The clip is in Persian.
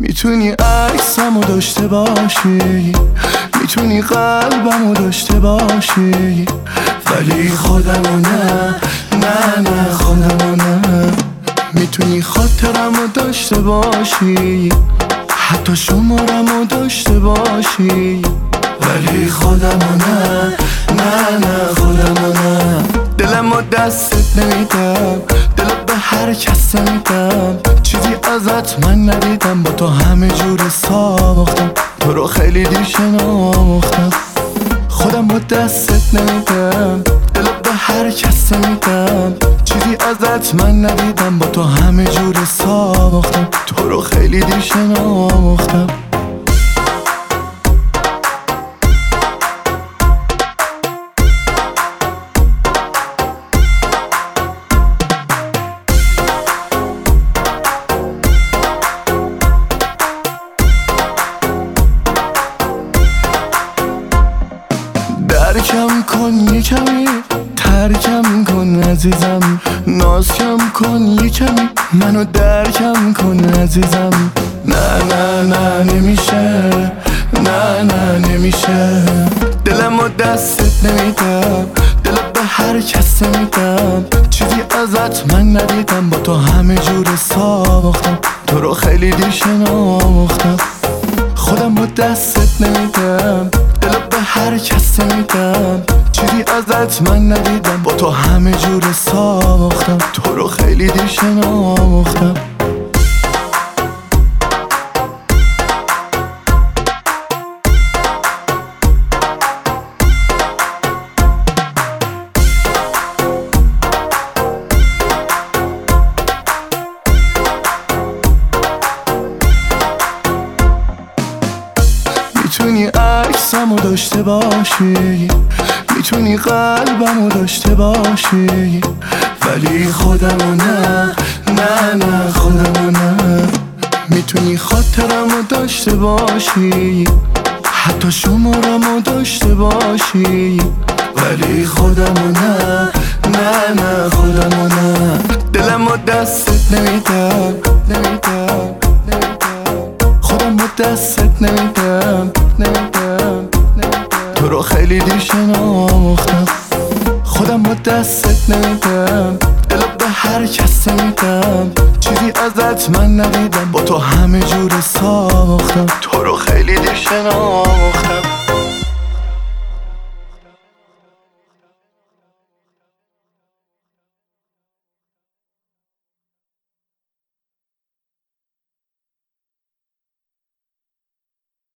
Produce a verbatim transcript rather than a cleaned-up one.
میتونی عکسمو داشته باشی، میتونی قلبمو داشته باشی، ولی خودمو نه، نه نه خودمو نه. میتونی خاطرمو داشته باشی، حتی شمارمو داشته باشی، ولی خودمو نه، نه نه خودمو نه. دلمو دستت نمیدم، دلت به هر کس نمیدم، چیزی ازت من ندیدم، با تو همه جور ساختم، تو رو خیلی دیر شناختم. خودم با دستت نمیدم، دلت به هر کس نمیدم، چیزی ازت من ندیدم، با تو همه جور ساختم، تو رو خیلی دیر شناختم. درکم کن یه کمی، ترکم کن عزیزم، ناز کم کن یه کمی، منو درکم کن عزیزم. نه نه نه نمیشه، نه نه نمیشه. دلمو دستت نمیدم، دلت به هر کس نمیدم، چیزی ازت من ندیدم، با تو همه جور ساختم، تو رو خیلی دیر شناختم. خودم با دستت نمیدم، دلت به هر کس نمیدم، چیزی ازت من ندیدم، با تو همه جور ساختم، تو رو خیلی دیر شناختم. میتونی عکسمو داشته باشی، میتونی قلبمو داشته باشی، ولی خودمو نه، نه نه خودمو نه. میتونی خاطرمو داشته باشی، حتی شمارمو داشته باشی، ولی خودمو نه، نه نه خودمو نه. دلمو دستت نمیدم، نمیدم، نمیدم. خودم با دستت نمیدم، نمیدم، نمیدم. تو رو خیلی دیر شناختم. خودم با دستت نمیدم، دلت به هر کس نمیدم، چیزی ازت من ندیدم، با تو همه جور ساختم، تو رو خیلی دیر شناختم.